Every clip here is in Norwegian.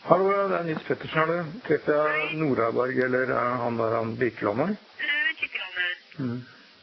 Hallo, det er Nils Pettersen, er det? Treffer jeg Nordberg, eller er han der han Birkeland her? Birkeland.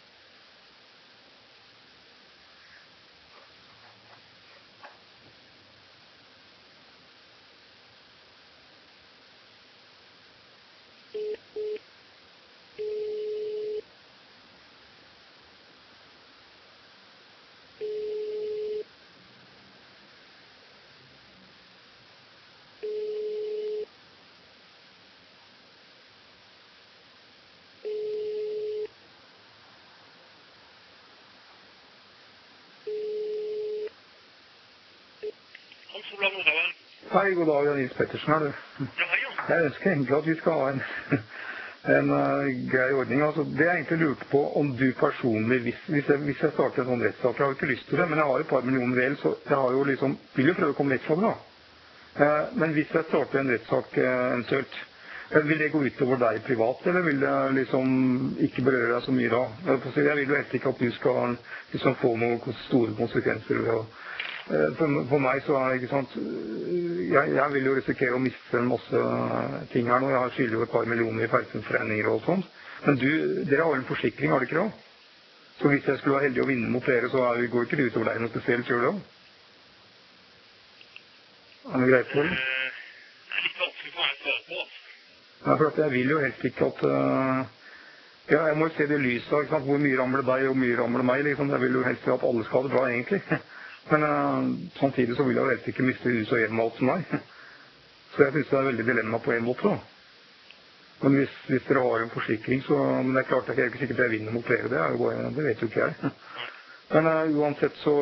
Hei, god dag, det er Nils Pettersen, er det? Ja, hei, ja. Jeg ønsker egentlig at vi skal ha en grei ordning. Altså, det jeg egentlig lurte på, om du personlig, hvis jeg starter en sånn rettssak, jeg har ikke lyst til det, men jeg har et par millioner vel, så jeg har jo liksom, vil jo prøve å komme vekk fra det da. Men hvis jeg starter en rettssak eventuelt, vil det gå utover deg privat, eller vil det liksom ikke berøre deg så mye da? Jeg vil jo helt ikke at du skal liksom få noen store konsekvenser ved å for meg så er det ikke sant, jeg vil jo risikere å miste en masse ting her nå, jeg har skyldig jo et par millioner i feilsensregninger og sånt, men dere har jo en forsikring, har dere ikke da? Så hvis jeg skulle være heldig å vinne mot dere, så går ikke det utover deg noe spesielt, gjør det da? Er det greit for deg? Det er litt vanskelig for meg å svare på. Ja, for at jeg vil jo helst ikke at ja, jeg må jo se det lyset, ikke sant? Hvor mye ramler deg og hvor mye ramler meg, liksom. Jeg vil jo helst at alle skal ha det bra, egentlig. Men samtidig så vil jeg jo helst ikke miste hus og hjem og alt som meg. Så jeg synes det er veldig dilemma på en måte da. Men hvis dere har en forsikring, så men det er klart at jeg er ikke sikkert jeg vinner mot dere, det vet jo ikke jeg. Men uansett så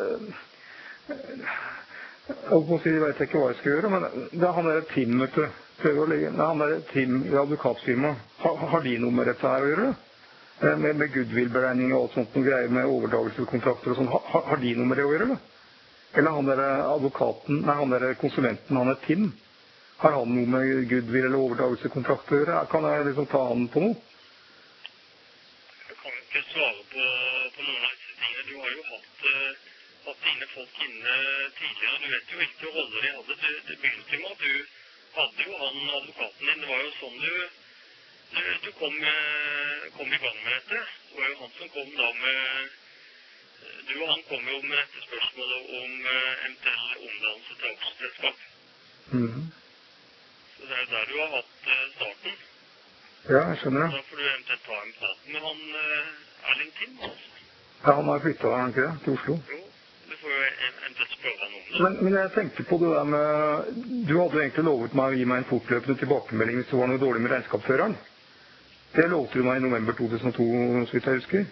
jeg vet ikke hva jeg skal gjøre, men det er han der Tim, vet du. Han der Tim i advokatfirma. Har de noe med dette her å gjøre? Med goodwill-beregning og alt sånt, noen greier med overdragelseskontrakter og sånn. Har de noe med det å gjøre, eller? Eller han der advokaten, nei, han der konsulenten, han er Tim. Har han noe med goodwill eller overdragelsekontrakter å gjøre? Kan jeg liksom ta han på noe? Jeg kan ikke svare på noen av disse tingene. Du har jo hatt dine folk inne tidligere. Du vet jo ikke roller de hadde. Det begynte jo med at du hadde jo han advokaten din. Det var jo sånn du kom i gang med dette. Det var jo han som kom da med du og han kom jo med dette spørsmålet om eventuell omdannelse til aksjeselskap. Så det er jo der du har hatt starten. Ja, jeg skjønner det. Da får du eventuelt ta en prat med han Erling Tim, altså. Ja, han har flyttet, har han ikke det, til Oslo? Jo, du får jo eventuelt spørre han om det. Men jeg tenkte på det der med, du hadde jo egentlig lovet meg å gi meg en fortløpende tilbakemelding hvis det var noe dårlig med regnskapsføreren. Det lovte du meg i november 2002, så vidt jeg husker.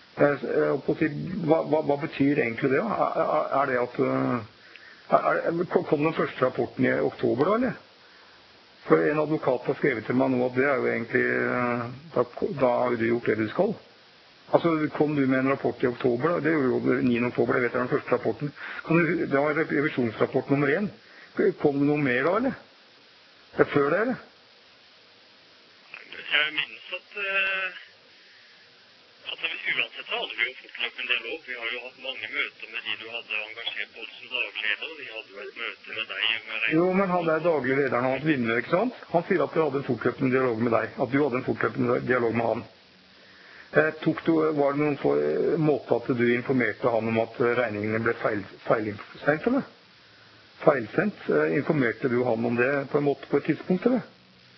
Hva betyr egentlig det? Er det at kom den første rapporten i oktober da, eller? For en advokat har skrevet til meg nå at det er jo egentlig, da har du gjort det du skal. Altså, kom du med en rapport i oktober da? Det gjorde jo 9. oktober, det vet jeg den første rapporten. Det var revisjonsrapport nummer 1. Kom det noe mer da, eller? Det før det, eller? Jeg minnes at uansett så hadde vi jo fortløpende dialog. Vi har jo hatt mange møter med de du hadde engasjert både som dagleder. Vi hadde jo et møte med deg. Jo, men han der daglige lederen har hatt vinner, ikke sant? Han sier at du hadde en fortløpende dialog med deg. At du hadde en fortløpende dialog med han. Var det noen måte at du informerte han om at regningene ble feilsendt, eller? Feilsendt? Informerte du han om det på en måte på et tidspunkt, eller?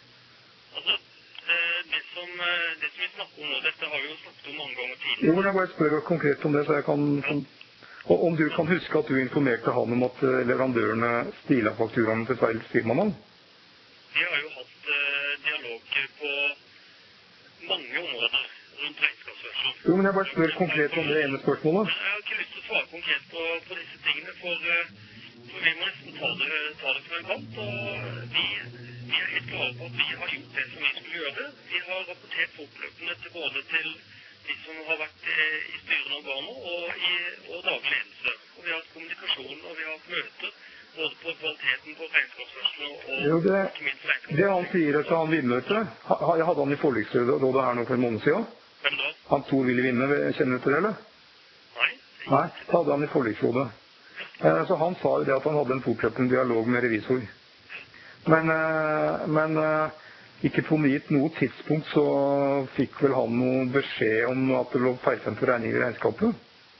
Det som vi snakker om nå, dette har vi jo snakket om mange ganger tidligere. Jo, men jeg bare spør konkret om det, så jeg kan om du kan huske at du informerte han om at leverandørene stilet fakturaene til feil firmanavn? Vi har jo hatt dialog på mange områder rundt regnskapsførsel. Jo, men jeg bare spør konkret om det ene spørsmålet. Jeg har ikke lyst til å svare konkret på disse tingene, for vi må nesten ta det fra en kant, og vi er helt klare på at vi har gjort det som vi skulle gjøre. Vi har rapportert fortløpende til både til de som har vært i styrende organer og daglig ledelse. Og vi har hatt kommunikasjon, og vi har hatt møter, både på kvaliteten på regnskapsførselen og ikke minst regnskapsførselen. Det han sier til han Vindmøte, hadde han i forliksrådet her nå for en måned siden? Hvem da? Han Tor ville vinne, kjenner du til det, eller? Nei. Nei, det hadde han i forliksrådet. Så han sa jo det at han hadde en fortløpende dialog med revisor. Men ikke på noe tidspunkt så fikk vel han noe beskjed om at det lå feilsendte regninger i regnskapet?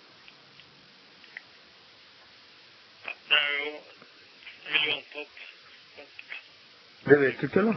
Det jo, jeg vil jo anta at... Det vet du ikke, eller?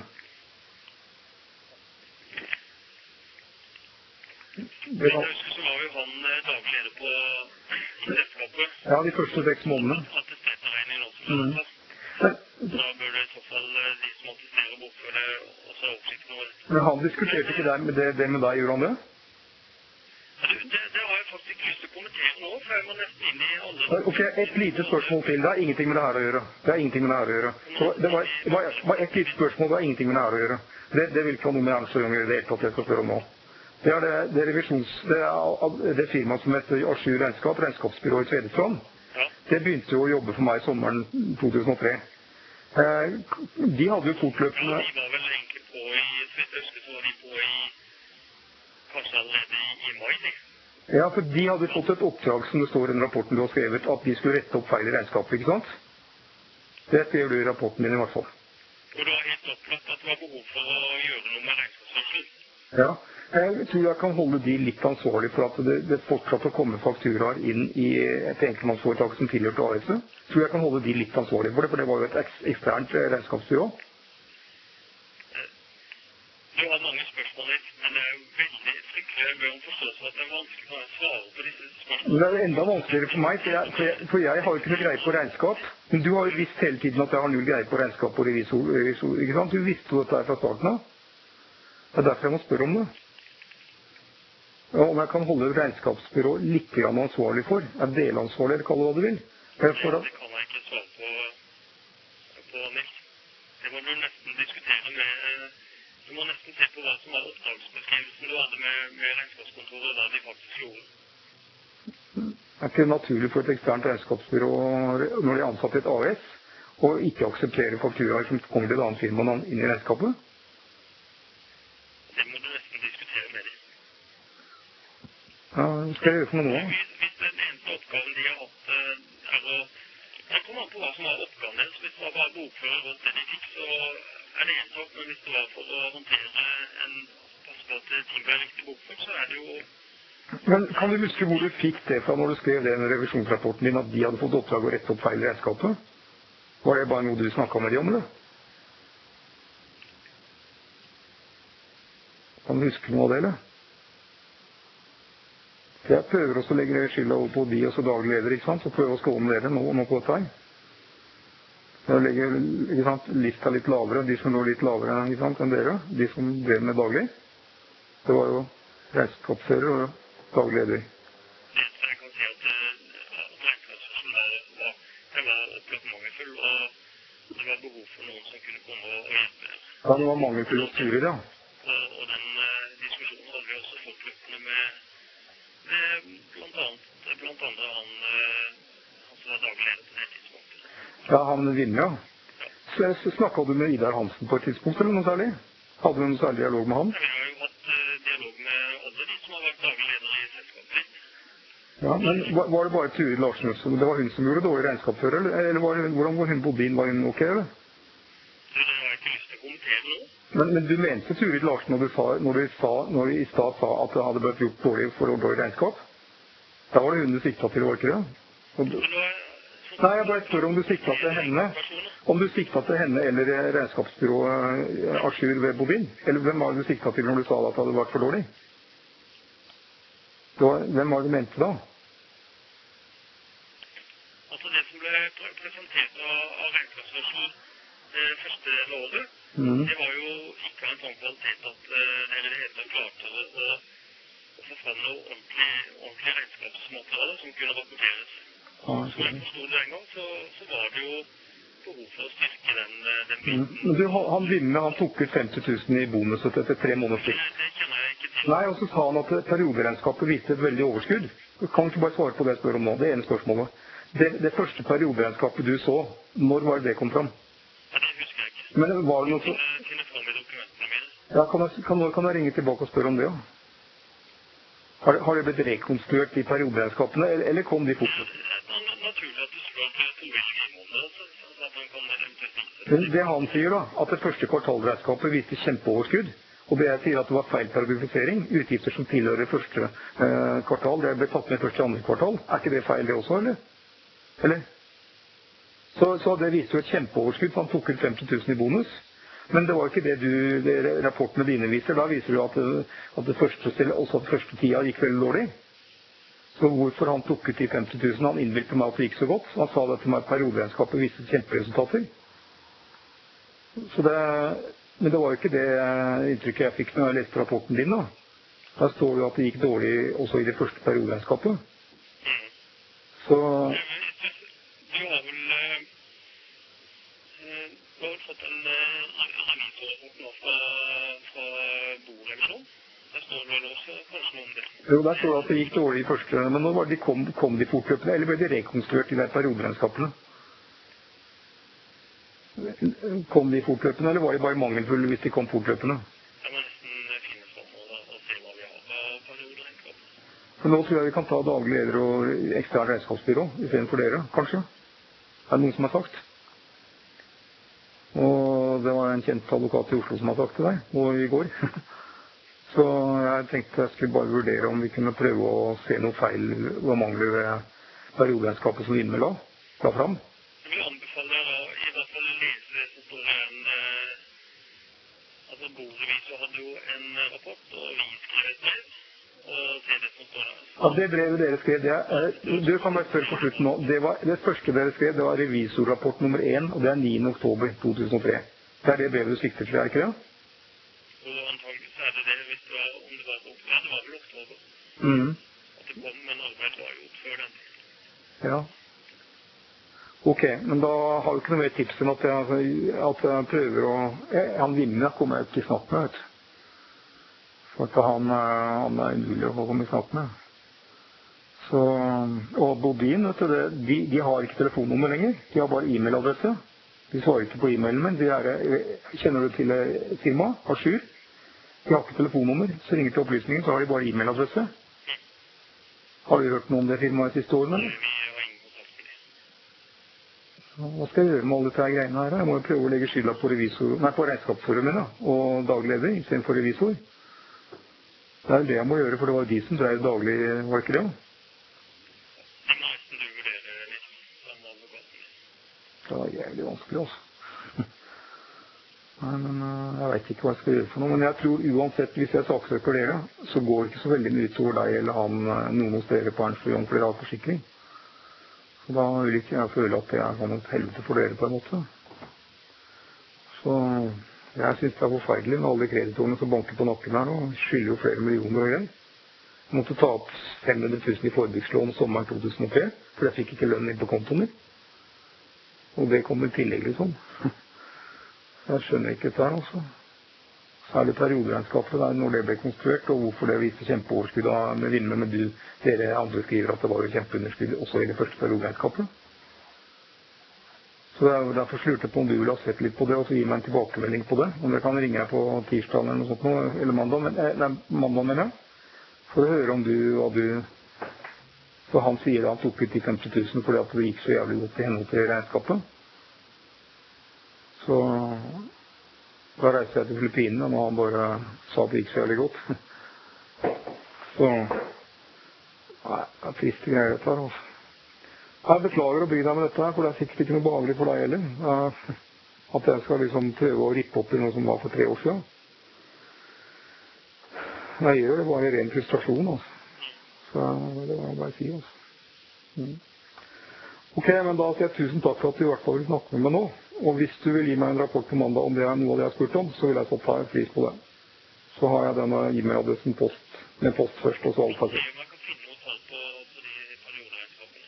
Jeg husker så var jo han daglig leder på selskapet. Ja, de første 6 månedene. Attesteterregning nå som det er. Da bør det i så fall de som attesterer bokføre også ha oppsikt over dette. Men han diskuterte ikke det med deg, gjorde han det? Det har jeg faktisk ikke lyst til å kommentere nå, for jeg må nesten inn i alle... Ok, et lite spørsmål til. Det har ingenting med det her å gjøre. Så det var et lite spørsmål, det har ingenting med det her å gjøre. Det vil ikke ha noe med Ernst & Young å gjøre, det helt at jeg skal spørre om nå. Det er det firmaet som heter Aschur regnskapsbyrået i Tvedestrand. Ja. Det begynte jo å jobbe for meg i sommeren 2003. De hadde jo fortløpende... Ja, de var vel egentlig på i, så vidt jeg husker, så var de på i, kanskje allerede i mai, de. Ja, for de hadde fått et oppdrag som det står i den rapporten du har skrevet, at de skulle rette opp feil i regnskapet, ikke sant? Det skrev du i rapporten din i hvert fall. Og det var helt opplagt at det var behov for å gjøre noe med regnskapsførsel. Ja, jeg tror jeg kan holde de litt ansvarlig for at det fortsatt å komme fakturaer inn i et enkeltmannsforetak som tilhørte AS-et. Tror jeg kan holde de litt ansvarlig for det var jo et eksternt regnskapsbyrå. Du har mange spørsmål litt, men det jo veldig fryktelig. Jeg bør jo forstå at det vanskelig for meg å svare på disse spørsmålene. Det enda vanskeligere for meg, for jeg har jo ikke noe greie på regnskap. Men du har jo visst hele tiden at jeg har null greie på regnskap og revisor, ikke sant? Du visste jo dette her fra starten av. Det derfor jeg må spørre om det. Om jeg kan holde regnskapsbyrå litt ansvarlig for, delansvarlig, eller kall det hva du vil. Det kan jeg ikke svare på, Nils. Det må du nesten diskutere med... Du må nesten se på hva som var oppdragsbeskrivelsen du hadde med regnskapskontoret, og hva de faktisk gjorde. Det ikke naturlig for et eksternt regnskapsbyrå når de er ansatt i et AS, og ikke akseptere fakturaer som kommer til et annet firma inn i regnskapet? Det må du nesten diskutere med dem. Ja, skal jeg gjøre for noe nå? Hvis den eneste oppgaven de har hatt å... Jeg kommer an på hva som var oppgaven deres. Hvis det var bare bokfører rundt det de fikk, så det en sak. Men hvis det var for å håndtere passe på at ting ble riktig bokført, så det jo... Men kan du huske hvor du fikk det fra når du skrev det i revisjonsrapporten din, at de hadde fått oppdrag å rette opp feil i regnskapet? Var det bare noe du snakket med dem om, eller? Kan du huske noe av det, eller? Jeg prøver også å legge skylda over på de og så daglig leder, ikke sant? Så prøver å skåne dere nå på dette her. Jeg legger, ikke sant, lista litt lavere, de som lå litt lavere, ikke sant, enn dere, de som drev med daglig. Det var jo regnskapsfører og daglig leder. Det eneste jeg kan si at regnskapsførselen var opplagt mangelfull, og det var behov for noen som kunne komme og hjelpe. Ja, det var mangelfull og turer, ja. Og den diskusjonen hadde vi også fortløpende med blant andre han som var daglig leder på det tidspunktet. Ja, han vinner, ja. Så snakket du med Idar Hansen på et tidspunkt, eller noe særlig? Hadde du noen særlig dialog med han? Ja, vi har jo hatt dialog med alle de som har vært daglig leder i selskapet. Ja, men var det bare Turid Larsen, det var hun som gjorde dårlig regnskapsfører, eller hvordan var hun bodde inn, var hun ok, eller? Det har jeg ikke lyst til å kommentere nå. Men du mente Turid Larsen når du i stad sa at det hadde blitt gjort dårlig for dårlig regnskap? Da var det hun du siktet til, var ikke det? Nei, jeg bare spør om du siktet til henne. Om du siktet til henne eller regnskapsbyrået Aschur ved Bodin? Eller hvem var det du siktet til når du sa at det hadde vært for dårlig? Hvem var det du mente da? Altså det som ble presentert av regnskapsførsel første året, det var jo ikke en sånn kvalitet at dere i det hele tatt klarte å få fram noe ordentlig regnskapsmateriale som kunne rapporteres. Som jeg forstod det en gang, så var det jo behov for å styrke den biten. Men du, han tok ut 50 000 i bonuset etter 3 måneder sikt. Det kjenner jeg ikke til. Nei, og så sa han at perioderegnskapet viste et veldig overskudd. Du kan ikke bare svare på det jeg spør om nå, det ene spørsmålet. Det første perioderegnskapet du så, når var det kom fram? Ja, det husker jeg ikke. Men var det noe så... Finne fram i dokumentene mine. Ja, kan jeg ringe tilbake og spørre om det, ja? Har det blitt rekonstruert i perioderegnskapene, eller kom de fort? Det naturlig at du spør til Toril i måneder, så så at han kan eventuelt vise Det han sier da, at det første kvartalregnskapet viste kjempeoverskudd, og det jeg sier at det var feil periodifisering, utgifter som tilhører første kvartal, det ble tatt med først i andre kvartal. Er ikke det feil det også, eller? Eller? Så det viser jo et kjempeoverskudd, for han tok ut 50 000 i bonus. Men det var ikke det rapportene dine viser. Da viser du at det første tida gikk veldig dårlig. Så hvorfor han tok ut de 50 000? Han innbilte meg at det gikk så godt. Han sa det til meg, perioderegnskapet viste kjemperesultater. Men det var jo ikke det inntrykket jeg fikk når jeg leste rapporten din da. Der står det at det gikk dårlig også i det første perioderegnskapet. Så... Du har vel fått en revisorrapport nå fra Bor eller noe? Der står det vel også kanskje noe om det. Jo, der står det at det gikk dårlig i første, men nå kom de fortløpende, eller ble de rekonstruert i de perioderegnskapene? Kom de fortløpende, eller var de bare mangelfulle hvis de kom fortløpende? Jeg må nesten finne spørsmål og se hva vi har på perioderegnskapene. Men nå tror jeg vi kan ta daglig leder og ekstern regnskapsbyrå i stedet for dere, kanskje? Er det noen som har sagt? Og det var en kjent advokat i Oslo som har sagt til deg, og i går. Så jeg tenkte jeg skulle bare vurdere om vi kunne prøve å se noe feil og mangler ved perioderegnskapet som Vinme la fram. Jeg vil anbefale deg da i hvert fall lese det som står altså Bor-revisor hadde jo en rapport, og vi skrev et brev, og se det som står der. Ja, det brevet dere skrev, du kan bare spørre på slutten nå. Det første dere skrev, det var revisorrapport nummer 1, og det er 9. oktober 2003. Det er det brevet du sikter til, er ikke det? Og antageligvis er det hvis det var, om det var oktober. Ja, det var vel oktober. At det kom, men arbeidet var gjort før den tid. Ja. Ok, men da har du ikke noe mer tips enn at jeg prøver å... Han Vinne kommer jeg ikke snart med, vet du. For at han er umulig å komme snart med. Så, og Bodin, vet du, de har ikke telefonnummer lenger. De har bare e-mailadresse. De svarer ikke på e-mailen min. Kjenner du til firmaet? Asyr? De har ikke telefonnummer. Så ringer til opplysningen, så har de bare e-mailadresse. Har du hørt noe om det firmaet de siste årene? Vi har ingen kontakt med det. Hva skal jeg gjøre med alle disse greiene her? Jeg må jo prøve å legge skylda på regnskapsforumet da, og daglig leder, i stedet for revisor. Det er det jeg må gjøre, for det var de som drev daglig, var ikke det? Det må nesten du vurdere litt, sammen med advokaten. Det var jævlig vanskelig, altså. Nei, men jeg vet ikke hva jeg skal gjøre for noe. Men jeg tror uansett, hvis jeg saksøker dere, så går det ikke så veldig mye utover deg eller han, noen hos dere på Ernst & Young, for dere har forsikring. Så da vil ikke jeg føle at det er sånn et helvete for dere på en måte. Så jeg synes det er forferdelig med alle kreditorene som banker på nakken her og skylder jo flere millioner og greier. Jeg måtte ta opp 500 000 i forbrukerslån sommeren 2003, for jeg fikk ikke lønn inn på kontoen min. Og det kom i tillegg liksom. Jeg skjønner ikke dette her, altså. Særlig perioderegnskapet der, når det ble konstruert, og hvorfor det viste kjempeoverskudd med Vinme, men dere andre skriver at det var jo kjempeunderskudd også i det første perioderegnskapet. Så derfor slurte jeg på om du ville ha sett litt på det, og så gi meg en tilbakemelding på det. Om dere kan ringe jeg på tirsdag eller noe sånt nå, eller mandag mener jeg, for å høre om hva du... Så han sier at han tok ut de 50 000 fordi at det gikk så jævlig godt i henhold til regnskapet. Så da reiser jeg til Filippinene, og han bare sa at det gikk så jævlig godt. Så... Nei, det er triste greier dette her, altså. Jeg beklager å bry deg med dette her, for det er sikkert ikke noe behagelig for deg heller. At jeg skal liksom prøve å rippe opp i noe som var for 3 år siden. Jeg gjør det bare i ren frustrasjon, altså. Så det var bare å si, altså. Ok, men da sier jeg tusen takk for at du i hvert fall vil snakke med meg nå. Og hvis du vil gi meg en rapport på mandag om det er noe av det jeg har spurt om, så vil jeg så ta en pris på det. Så har jeg denne e-mailadressen med post først, og så alt faktisk. Man kan finne noe tall på de perioderegnskapene.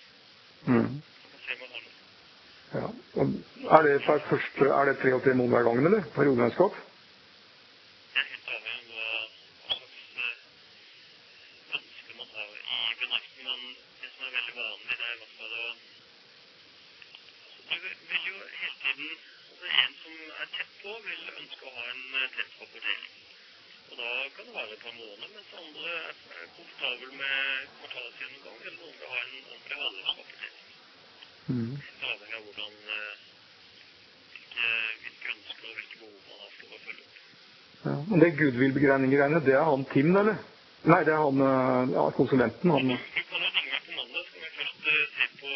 Ja. Er det 3 og 3 måneder hver gangen, eller? Perioderegnskap? Det er helt avhengig av hva slags ønsker man har i bedriften, men det som er veldig vanlig, det er i hvert fall å... Du vil jo hele tiden, en som er tett på, vil ønske å ha en tett rapportering. Og da kan det være et par måneder, mens andre er komfortabel med kvartalsgjennomgang, eller noen vil ha en ordentlig halvårsrapportering. Det er avhengig av hvordan ønsker og hvilke behov man har for å følge opp. Ja. Men det goodwill-begreiene, det er han Tim, eller? Nei, det er han, ja, konsulenten. Han... Du kan jo ringe meg på mandag, skal vi først se på,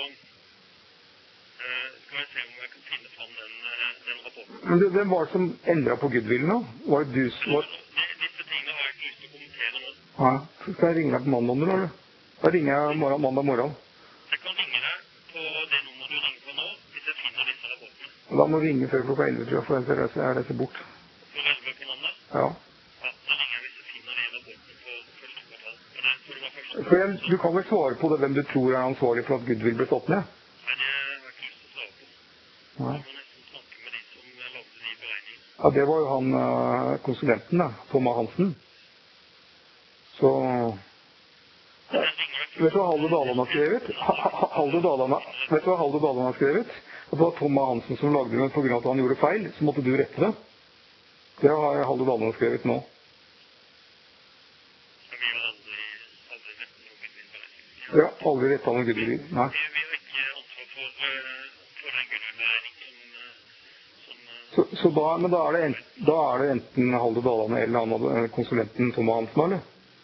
skal vi se om jeg kan finne fram den rapporten. Men hvem var det som endret på goodwillen da? Var det du som var... Disse tingene har jeg ikke lyst til å kommentere nå. Ja, så skal jeg ringe deg på mandag, eller? Da ringer jeg mandag morgen. Jeg kan ringe deg på det nummeret du ringer på nå, hvis jeg finner disse rapportene. Da må vi ringe før klokka 11, tror jeg, for ellers er det bort. For 11 på mandag? Ja. Ja, da ringer jeg hvis jeg finner de rapportene på første kvartal. Og det tror du var første For du kan vel svare på det, hvem du tror er ansvarlig for at goodwill ble stått ned? Nei, det har jeg ikke lyst til å svare på. Nei. Du må nesten snakke med de som lagde de beregningene. Ja, det var jo han konsulenten da, Thomas Hansen. Så... Vet du hva Halde Dahlund har skrevet? Vet du hva Halde Dahlund har skrevet? At det var Thomas Hansen som lagde det, på grunn av at han gjorde feil, så måtte du rette det. Det har Halde Dahlund skrevet nå. Vi har aldri rettet noe goodwill-beregning. Ja, aldri rettet noe goodwill. Nei. Vi har ikke ansvar for den goodwill-beregningen som... Men da er det enten Halde Dahlund eller han konsulenten Thomas Hansen, eller?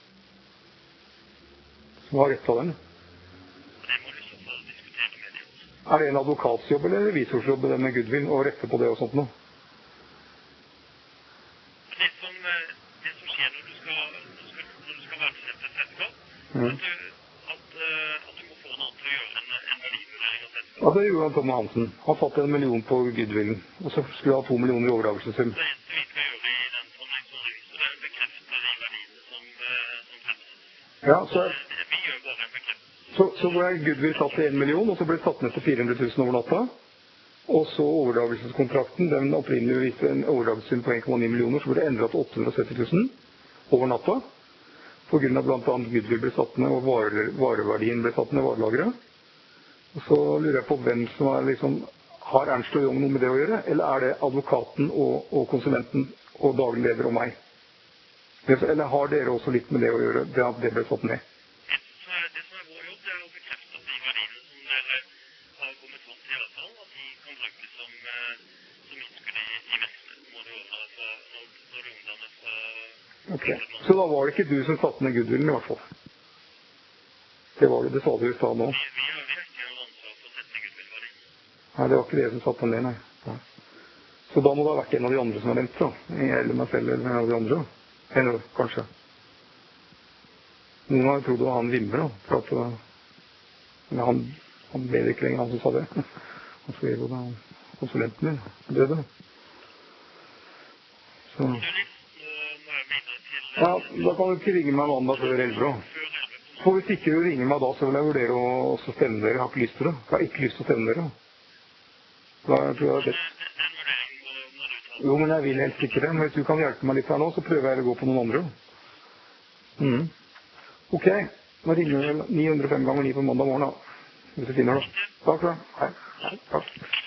Som har rettet den. Det må du så fall diskutere med de også. Er det en advokatsjobb eller revisorsjobb det med goodwill, og rette på det og sånt noe? Det som skjer når du skal verdsette et selskap, at du må få noen til å gjøre en verdivurdering av selskapet. Ja, det gjorde Thomas Hansen. Han satt 1 million på goodwillen, og så skulle han ha 2 millioner i overdragelsesum. Det eneste vi skal gjøre i den sammenheng som revisor, det er å bekrefte de verdiene som fremmes. Ja, så Vi gjør bare en bekreftelse. Så ble goodwill satt til 1 million, og så ble det satt ned til 400 000 over natta. Og så overdragelseskontrakten, den opprinnelig viste en overdragelsesum på 1,9 millioner, så ble det endret til 870 000 over natta. På grunn av blant annet goodwill ble satt ned, og vareverdien ble satt ned, varelagret. Og så lurer jeg på hvem som er liksom, har Ernst og Young noe med det å gjøre, eller er det advokaten og konsulenten og daglig leder og meg? Eller har dere også litt med det å gjøre, det at det ble satt ned? Det som er vår jobb, det er å bekrefte at de verdiene som dere har kommet fram til i avtalen, at de kan brukes som innskudd i virksomheten når du omdanner fra... Ok, så da var det ikke du som satte ned goodwillen i hvert fall? Det var det, det sa du i stedet nå. Vi har ikke noe ansvar for å sette ned goodwill-verdien. Nei, det var ikke det som satte ned, nei. Så da må det ha vært en av de andre som har nevnt, da. Eller meg selv, eller en av de andre. Eller kanskje. Noen har trodd det var han Wimmer, da. For at han ble det ikke lenger, han som sa det. Han skrev jo da konsulenten min. Det det. Så... Ja, da kan du ikke ringe meg mandag før 11, da. For hvis ikke du ringer meg da, så vil jeg vurdere å også stemme dere. Jeg har ikke lyst til det. Jeg har ikke lyst til å stemme dere. Da tror jeg det. Jo, men jeg vil helst ikke det. Men hvis du kan hjelpe meg litt her nå, så prøver jeg å gå på noen andre. Ok, da ringer jeg 905 ganger 9 på mandag morgen da. Hvis du finner det. Takk for det. Hei. Takk.